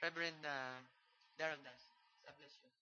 Reverend Darren Nas. God bless you.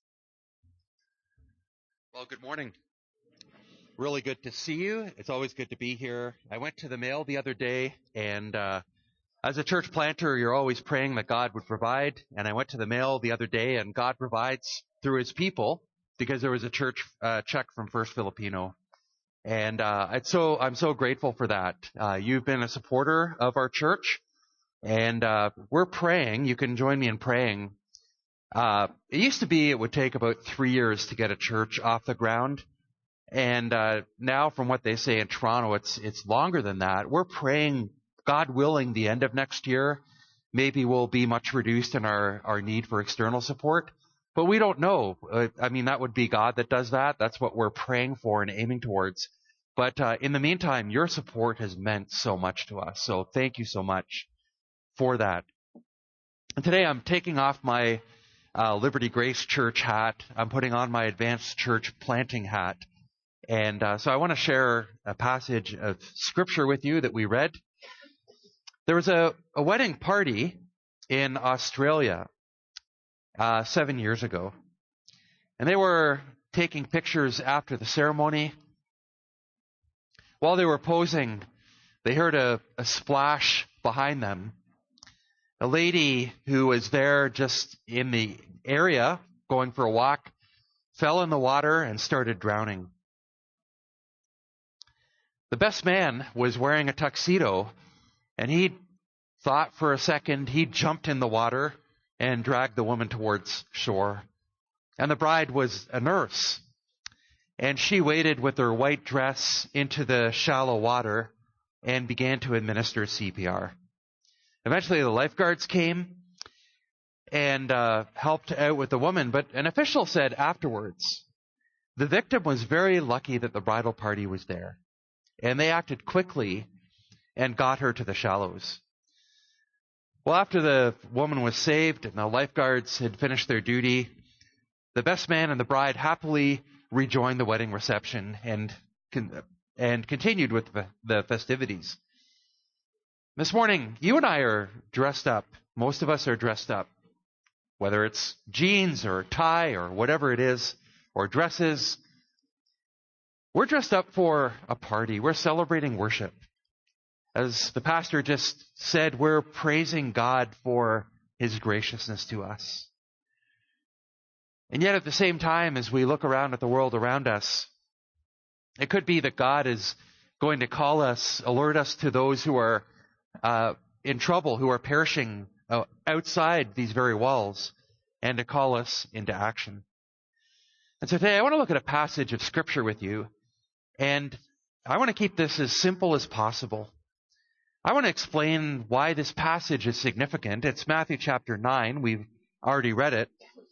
Well, good morning. Really good to see you. It's always good to be here. I went to the mail the other day, and as a church planter, you're always praying that God would provide. And I went to the mail the other day, and God provides through his people because there was a church check from First Filipino. And I'm so grateful for that. You've been a supporter of our church, and we're praying. You can join me in praying. It used to be it would take about 3 years to get a church off the ground. And now, from what they say in Toronto, it's longer than that. We're praying, God willing, the end of next year, maybe we'll be much reduced in our need for external support. But we don't know. That would be God that does that. That's what we're praying for and aiming towards. But in the meantime, your support has meant so much to us. So thank you so much for that. And today I'm taking off my Liberty Grace Church hat. I'm putting on my Advanced Church Planting hat. And so I want to share a passage of scripture with you that we read. There was a wedding party in Australia 7 years ago. And they were taking pictures after the ceremony. While they were posing, they heard a splash behind them. A lady who was there just in the area going for a walk fell in the water and started drowning. The best man was wearing a tuxedo, and he thought for a second. He jumped in the water and dragged the woman towards shore. And the bride was a nurse, and she waded with her white dress into the shallow water and began to administer CPR. Eventually, the lifeguards came and helped out with the woman, but an official said afterwards, the victim was very lucky that the bridal party was there. And they acted quickly and got her to the shallows. Well, after the woman was saved and the lifeguards had finished their duty, the best man and the bride happily rejoined the wedding reception and continued with the festivities. This morning, you and I are dressed up. Most of us are dressed up, whether it's jeans or tie or whatever it is, or dresses. We're dressed up for a party. We're celebrating worship. As the pastor just said, we're praising God for his graciousness to us. And yet at the same time, as we look around at the world around us, it could be that God is going to call us, alert us to those who are in trouble, who are perishing outside these very walls, and to call us into action. And so today I want to look at a passage of Scripture with you. And I want to keep this as simple as possible. I want to explain why this passage is significant. It's Matthew chapter 9. We've already read it.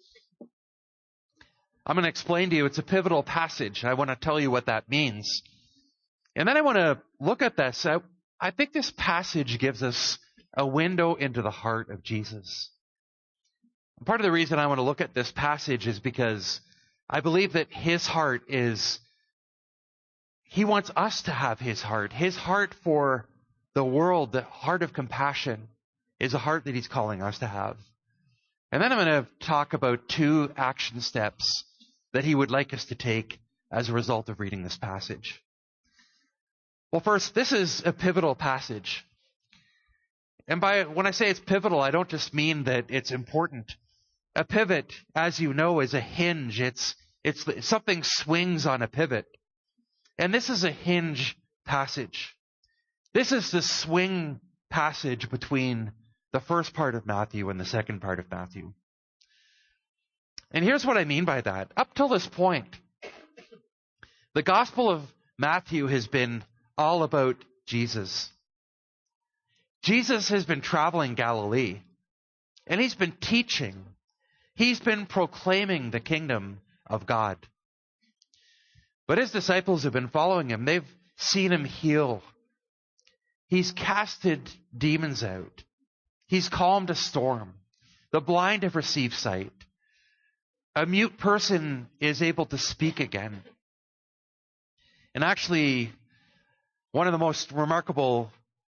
I'm going to explain to you it's a pivotal passage. I want to tell you what that means. And then I want to look at this. I think this passage gives us a window into the heart of Jesus. Part of the reason I want to look at this passage is because I believe that his heart is he wants us to have his heart. His heart for the world, the heart of compassion, is a heart that he's calling us to have. And then I'm going to talk about 2 action steps that he would like us to take as a result of reading this passage. Well, first, this is a pivotal passage. And when I say it's pivotal, I don't just mean that it's important. A pivot, as you know, is a hinge. It's something swings on a pivot. And this is a hinge passage. This is the swing passage between the first part of Matthew and the second part of Matthew. And here's what I mean by that. Up till this point, the Gospel of Matthew has been all about Jesus. Jesus has been traveling Galilee, and he's been teaching. He's been proclaiming the kingdom of God. But his disciples have been following him. They've seen him heal. He's casted demons out. He's calmed a storm. The blind have received sight. A mute person is able to speak again. And actually, one of the most remarkable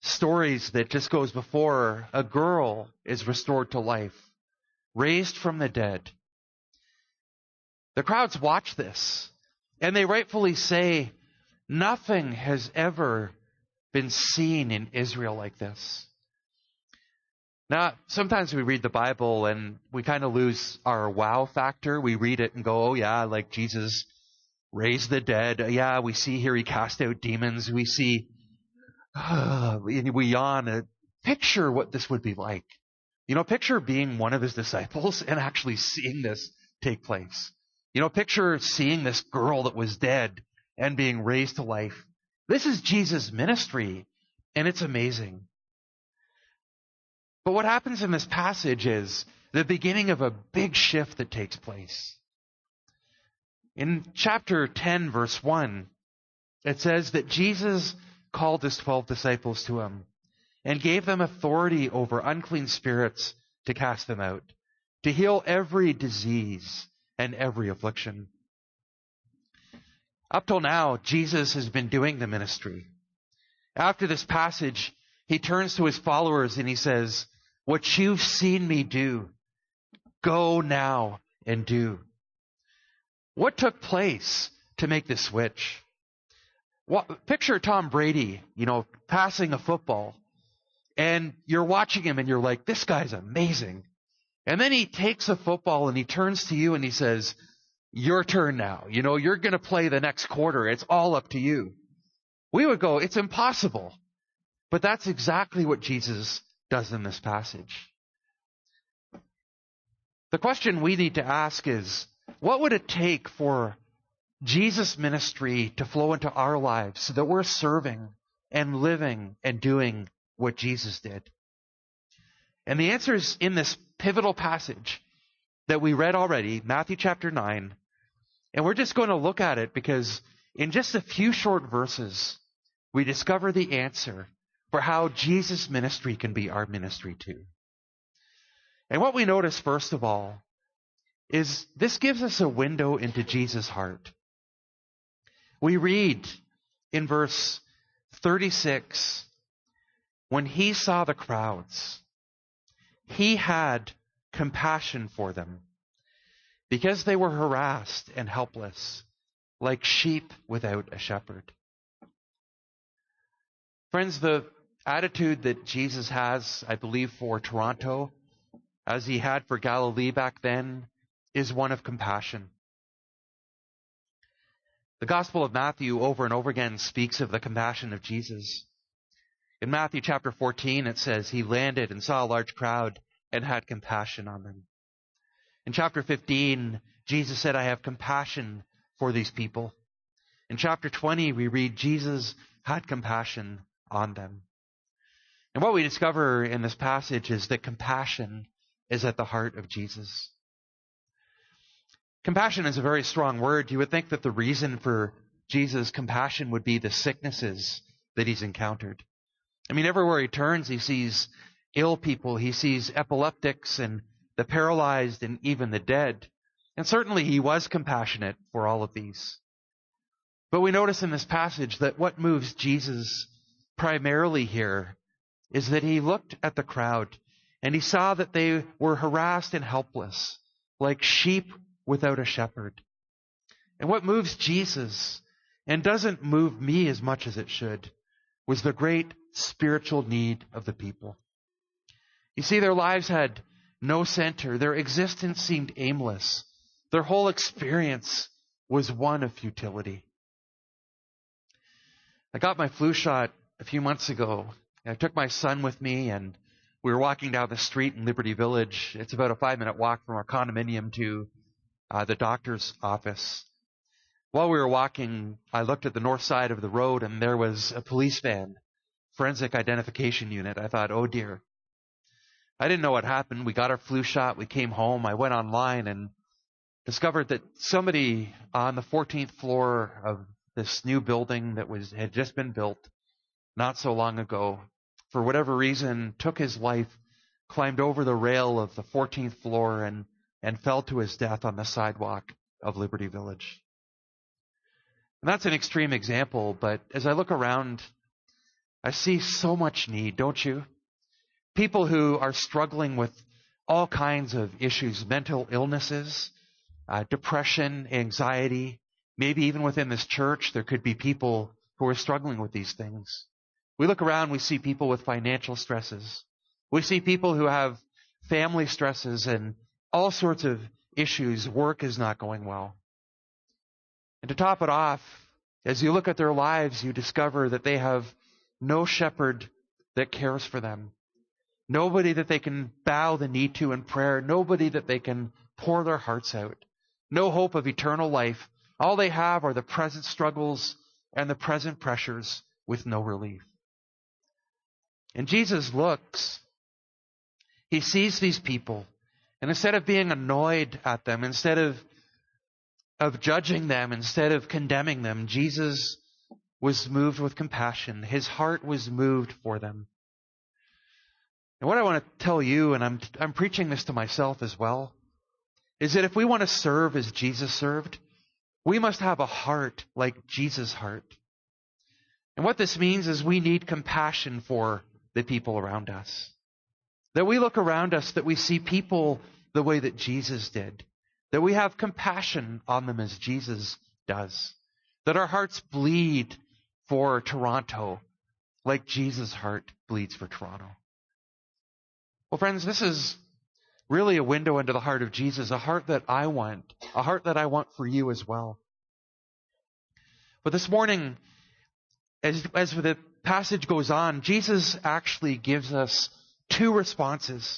stories that just goes before, a girl is restored to life, raised from the dead. The crowds watch this, and they rightfully say, nothing has ever been seen in Israel like this. Now, sometimes we read the Bible and we kind of lose our wow factor. We read it and go, oh yeah, like Jesus raised the dead. Yeah, we see here he cast out demons. We see, we yawn. Picture what this would be like. Picture being one of his disciples and actually seeing this take place. Picture seeing this girl that was dead and being raised to life. This is Jesus' ministry, and it's amazing. But what happens in this passage is the beginning of a big shift that takes place. In chapter 10, verse 1, it says that Jesus called his 12 disciples to him and gave them authority over unclean spirits to cast them out, to heal every disease and every affliction. Up till now, Jesus has been doing the ministry. After this passage, he turns to his followers and he says, what you've seen me do, go now and do. What took place to make the switch? Picture Tom Brady, passing a football, and you're watching him and you're like, this guy's amazing. And then he takes a football and he turns to you and he says, your turn now. You're going to play the next quarter. It's all up to you. We would go, it's impossible. But that's exactly what Jesus does in this passage. The question we need to ask is, what would it take for Jesus' ministry to flow into our lives so that we're serving and living and doing what Jesus did? And the answer is in this pivotal passage that we read already, Matthew chapter 9. And we're just going to look at it because in just a few short verses, we discover the answer for how Jesus' ministry can be our ministry too. And what we notice, first of all, is this gives us a window into Jesus' heart. We read in verse 36, when he saw the crowds, he had compassion for them because they were harassed and helpless, like sheep without a shepherd. Friends, the attitude that Jesus has, I believe, for Toronto, as he had for Galilee back then, is one of compassion. The Gospel of Matthew over and over again speaks of the compassion of Jesus. In Matthew chapter 14, it says, he landed and saw a large crowd and had compassion on them. In chapter 15, Jesus said, I have compassion for these people. In chapter 20, we read, Jesus had compassion on them. And what we discover in this passage is that compassion is at the heart of Jesus. Compassion is a very strong word. You would think that the reason for Jesus' compassion would be the sicknesses that he's encountered. I mean, everywhere he turns, he sees ill people. He sees epileptics and the paralyzed and even the dead. And certainly he was compassionate for all of these. But we notice in this passage that what moves Jesus primarily here is that he looked at the crowd and he saw that they were harassed and helpless, like sheep without a shepherd. And what moves Jesus, and doesn't move me as much as it should, was the great spiritual need of the people. You see, their lives had no center. Their existence seemed aimless. Their whole experience was one of futility. I got my flu shot a few months ago. I took my son with me, and we were walking down the street in Liberty Village. It's about a 5-minute walk from our condominium to the doctor's office. While we were walking, I looked at the north side of the road, and there was a police van, forensic identification unit. I thought, oh dear. I didn't know what happened. We got our flu shot. We came home. I went online and discovered that somebody on the 14th floor of this new building that had just been built not so long ago, for whatever reason, took his life, climbed over the rail of the 14th floor and fell to his death on the sidewalk of Liberty Village. And that's an extreme example, but as I look around, I see so much need, don't you? People who are struggling with all kinds of issues, mental illnesses, depression, anxiety. Maybe even within this church, there could be people who are struggling with these things. We look around, we see people with financial stresses. We see people who have family stresses and all sorts of issues. Work is not going well. And to top it off, as you look at their lives, you discover that they have no shepherd that cares for them. Nobody that they can bow the knee to in prayer. Nobody that they can pour their hearts out. No hope of eternal life. All they have are the present struggles and the present pressures with no relief. And Jesus looks. He sees these people. And instead of being annoyed at them, instead of judging them, instead of condemning them, Jesus was moved with compassion. His heart was moved for them. And what I want to tell you, and I'm preaching this to myself as well, is that if we want to serve as Jesus served, we must have a heart like Jesus' heart. And what this means is we need compassion for the people around us. That we look around us, that we see people the way that Jesus did. That we have compassion on them as Jesus does. That our hearts bleed for Toronto like Jesus' heart bleeds for Toronto. Well, friends, this is really a window into the heart of Jesus, a heart that I want for you as well. But this morning, as the passage goes on, Jesus actually gives us two responses.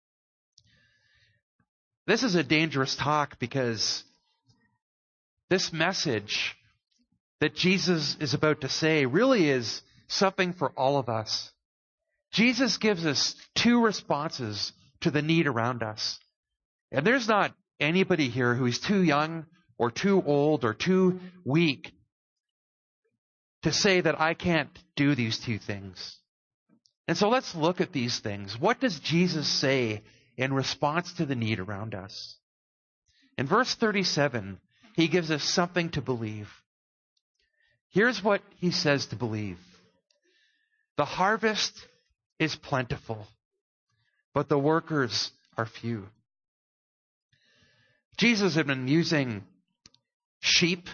This is a dangerous talk because this message that Jesus is about to say really is something for all of us. Jesus gives us two responses to the need around us. And there's not anybody here who is too young or too old or too weak to say that I can't do these two things. And so let's look at these things. What does Jesus say in response to the need around us? In verse 37, he gives us something to believe. Here's what he says to believe. The harvest is plentiful, but the workers are few. Jesus had been using sheep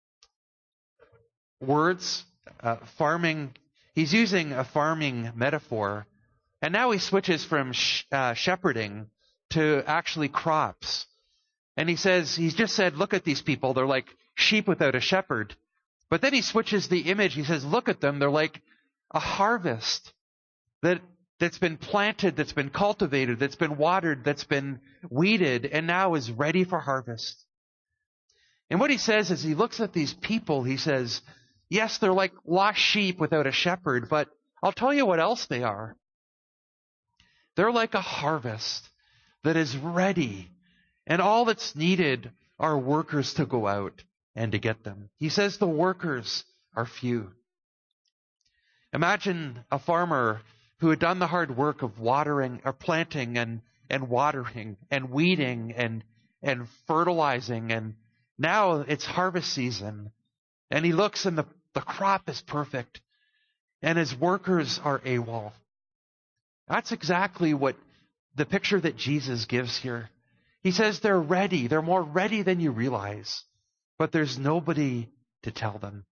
words, farming. He's using a farming metaphor. And now he switches from shepherding to actually crops. And he's just said, look at these people. They're like sheep without a shepherd. But then he switches the image. He says, look at them. They're like a harvest that's been planted, that's been cultivated, that's been watered, that's been weeded, and now is ready for harvest. And what he says is he looks at these people, he says, yes, they're like lost sheep without a shepherd, but I'll tell you what else they are. They're like a harvest that is ready, and all that's needed are workers to go out and to get them. He says the workers are few. Imagine a farmer who had done the hard work of watering or planting and watering and weeding and fertilizing, and now it's harvest season. And he looks and the crop is perfect and his workers are AWOL. That's exactly what the picture that Jesus gives here. He says they're ready. They're more ready than you realize, but there's nobody to tell them.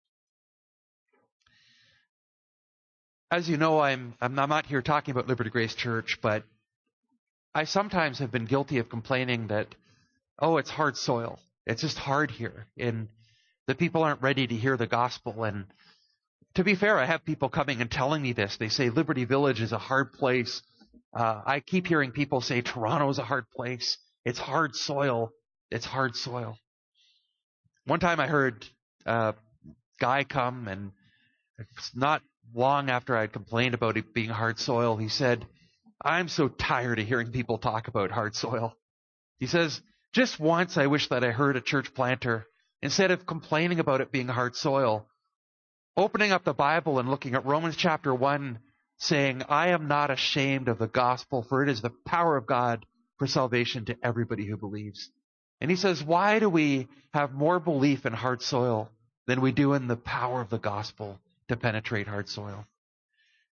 As you know, I'm not here talking about Liberty Grace Church, but I sometimes have been guilty of complaining that, it's hard soil. It's just hard here. And the people aren't ready to hear the gospel. And to be fair, I have people coming and telling me this. They say Liberty Village is a hard place. I keep hearing people say Toronto is a hard place. It's hard soil. It's hard soil. One time I heard a guy come, and it's not long after I had complained about it being hard soil, he said, I'm so tired of hearing people talk about hard soil. He says, just once I wish that I heard a church planter, instead of complaining about it being hard soil, opening up the Bible and looking at Romans chapter 1, saying, I am not ashamed of the gospel, for it is the power of God for salvation to everybody who believes. And he says, why do we have more belief in hard soil than we do in the power of the gospel to penetrate hard soil?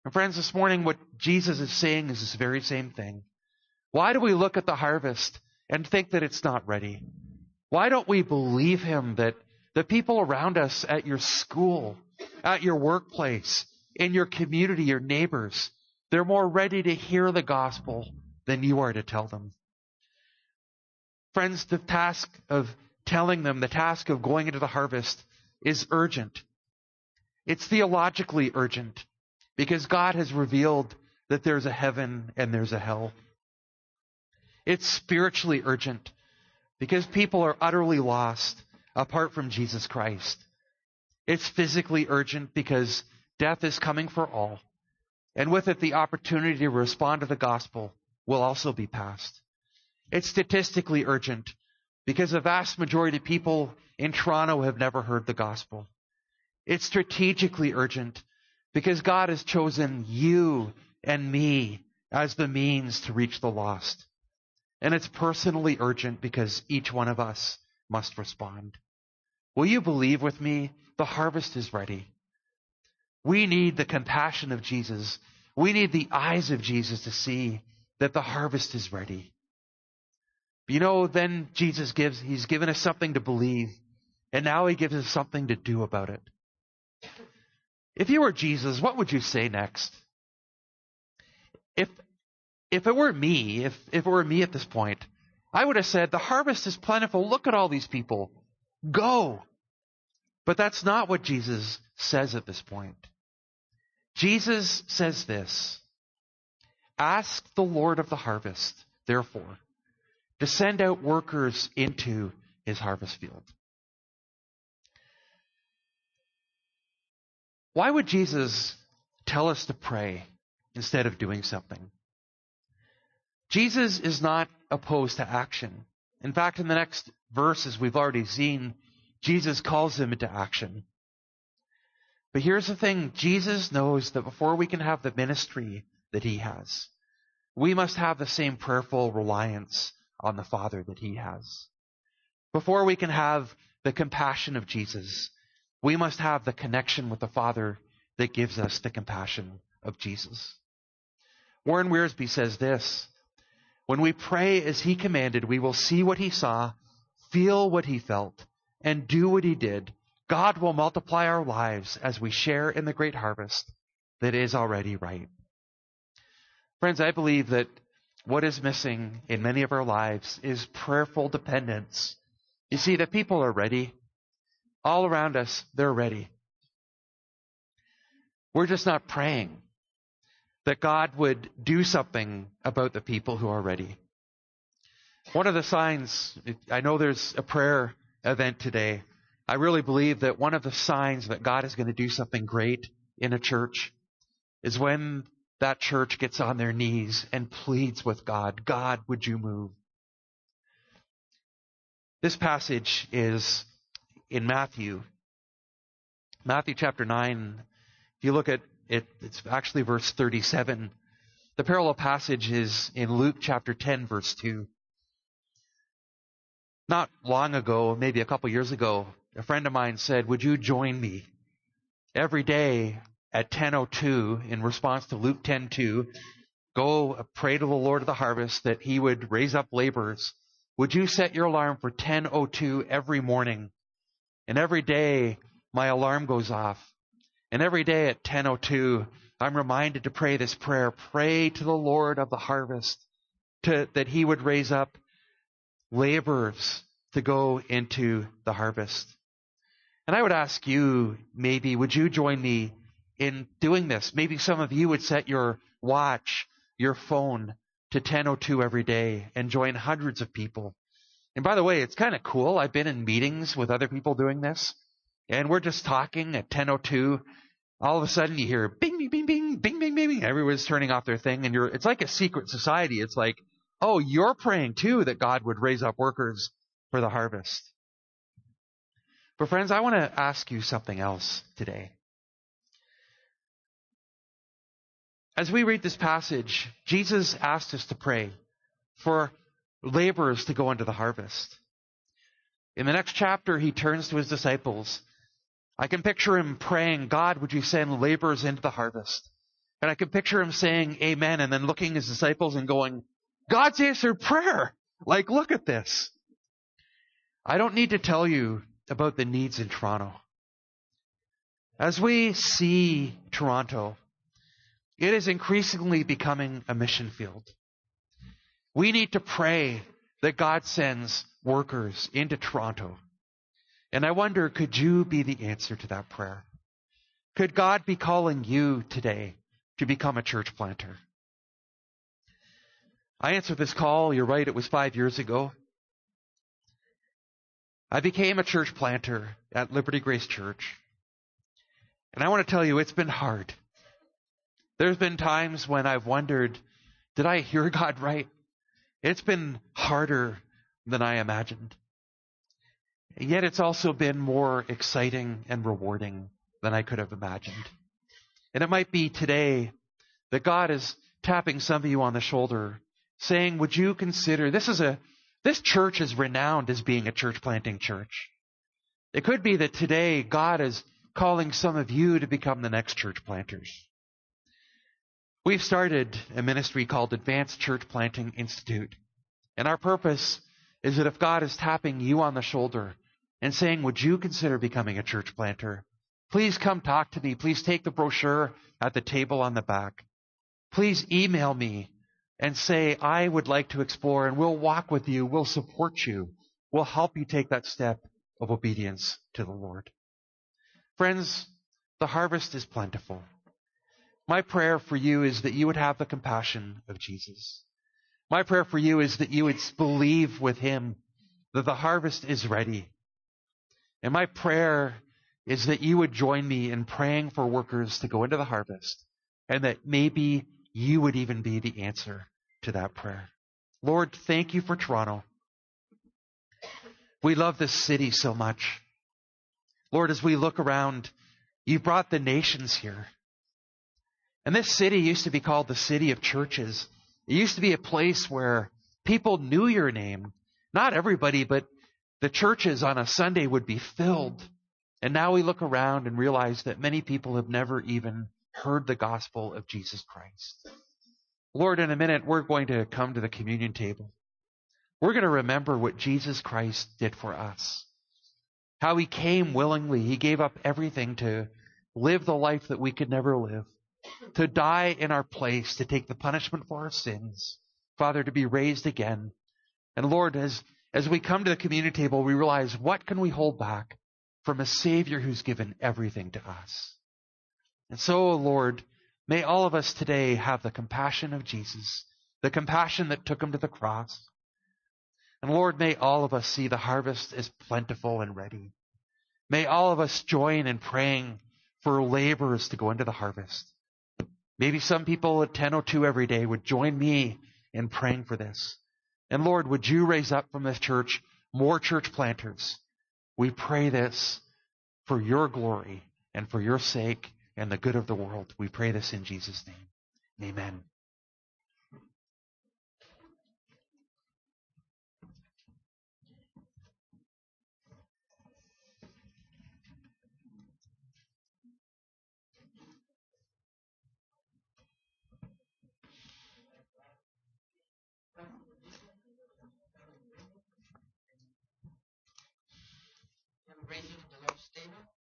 And friends, this morning what Jesus is saying is this very same thing. Why do we look at the harvest and think that it's not ready? Why don't we believe him that the people around us at your school, at your workplace, in your community, your neighbors, they're more ready to hear the gospel than you are to tell them? Friends, the task of telling them, the task of going into the harvest is urgent. It's theologically urgent because God has revealed that there's a heaven and there's a hell. It's spiritually urgent because people are utterly lost apart from Jesus Christ. It's physically urgent because death is coming for all, and with it the opportunity to respond to the gospel will also be passed. It's statistically urgent because the vast majority of people in Toronto have never heard the gospel. It's strategically urgent because God has chosen you and me as the means to reach the lost. And it's personally urgent because each one of us must respond. Will you believe with me? The harvest is ready. We need the compassion of Jesus. We need the eyes of Jesus to see that the harvest is ready. You know, then Jesus he's given us something to believe, and now he gives us something to do about it. If you were Jesus, what would you say next? If it were me, if it were me at this point, I would have said, the harvest is plentiful. Look at all these people. Go. But that's not what Jesus says at this point. Jesus says this: ask the Lord of the harvest, therefore, to send out workers into his harvest field. Why would Jesus tell us to pray instead of doing something? Jesus is not opposed to action. In fact, in the next verses we've already seen, Jesus calls them into action. But here's the thing. Jesus knows that before we can have the ministry that he has, we must have the same prayerful reliance on the Father that he has. Before we can have the compassion of Jesus, we must have the connection with the Father that gives us the compassion of Jesus. Warren Wiersbe says this: when we pray as he commanded, we will see what he saw, feel what he felt, and do what he did. God will multiply our lives as we share in the great harvest that is already ripe. Friends, I believe that what is missing in many of our lives is prayerful dependence. You see, the people are ready. All around us, they're ready. We're just not praying that God would do something about the people who are ready. One of the signs, I know there's a prayer event today. I really believe that one of the signs that God is going to do something great in a church is when that church gets on their knees and pleads with God, God, would you move? This passage is in Matthew chapter 9. If you look at it, it's actually verse 37. The parallel passage is in Luke chapter 10, verse 2. Not long ago, maybe a couple years ago, a friend of mine said, would you join me every day at 10:02 in response to Luke 10:2, go pray to the Lord of the harvest that he would raise up laborers. Would you set your alarm for 10:02 every morning? And every day my alarm goes off. And every day at 10:02, I'm reminded to pray this prayer. Pray to the Lord of the harvest that he would raise up laborers to go into the harvest. And I would ask you, maybe, would you join me in doing this? Maybe some of you would set your watch, your phone to 10:02 every day and join hundreds of people. And by the way, it's kind of cool. I've been in meetings with other people doing this, and we're just talking at 10:02. All of a sudden you hear bing, bing, bing, bing, bing, bing, bing, bing. Everyone's turning off their thing, and it's like a secret society. It's like, oh, you're praying too that God would raise up workers for the harvest. But friends, I want to ask you something else today. As we read this passage, Jesus asked us to pray for laborers to go into the harvest. In the next chapter, he turns to his disciples. I can picture him praying, God, would you send laborers into the harvest? And I can picture him saying amen and then looking at his disciples and going, God's answered prayer. Like, look at this. I don't need to tell you about the needs in Toronto. As we see Toronto, it is increasingly becoming a mission field. We need to pray that God sends workers into Toronto. And I wonder, could you be the answer to that prayer? Could God be calling you today to become a church planter? I answered this call. You're right, it was 5 years ago. I became a church planter at Liberty Grace Church. And I want to tell you, it's been hard. There's been times when I've wondered, did I hear God right? It's been harder than I imagined. And yet it's also been more exciting and rewarding than I could have imagined. And it might be today that God is tapping some of you on the shoulder, saying, would you consider, this church is renowned as being a church planting church. It could be that today God is calling some of you to become the next church planters. We've started a ministry called Advanced Church Planting Institute. And our purpose is that if God is tapping you on the shoulder and saying, would you consider becoming a church planter? Please come talk to me. Please take the brochure at the table on the back. Please email me and say, I would like to explore, and we'll walk with you. We'll support you. We'll help you take that step of obedience to the Lord. Friends, the harvest is plentiful. My prayer for you is that you would have the compassion of Jesus. My prayer for you is that you would believe with him that the harvest is ready. And my prayer is that you would join me in praying for workers to go into the harvest, and that maybe you would even be the answer to that prayer. Lord, thank you for Toronto. We love this city so much. Lord, as we look around, you brought the nations here. And this city used to be called the city of churches. It used to be a place where people knew your name. Not everybody, but the churches on a Sunday would be filled. And now we look around and realize that many people have never even heard the gospel of Jesus Christ. Lord, in a minute, we're going to come to the communion table. We're going to remember what Jesus Christ did for us. How he came willingly. He gave up everything to live the life that we could never live. To die in our place, to take the punishment for our sins. Father, to be raised again. And Lord, as we come to the communion table, we realize, what can we hold back from a Savior who's given everything to us? And so, Lord, may all of us today have the compassion of Jesus, the compassion that took him to the cross. And Lord, may all of us see the harvest as plentiful and ready. May all of us join in praying for laborers to go into the harvest. Maybe some people at 10:02 every day would join me in praying for this. And Lord, would you raise up from this church more church planters? We pray this for your glory and for your sake and the good of the world. We pray this in Jesus' name. Amen. Raising the Lord's table.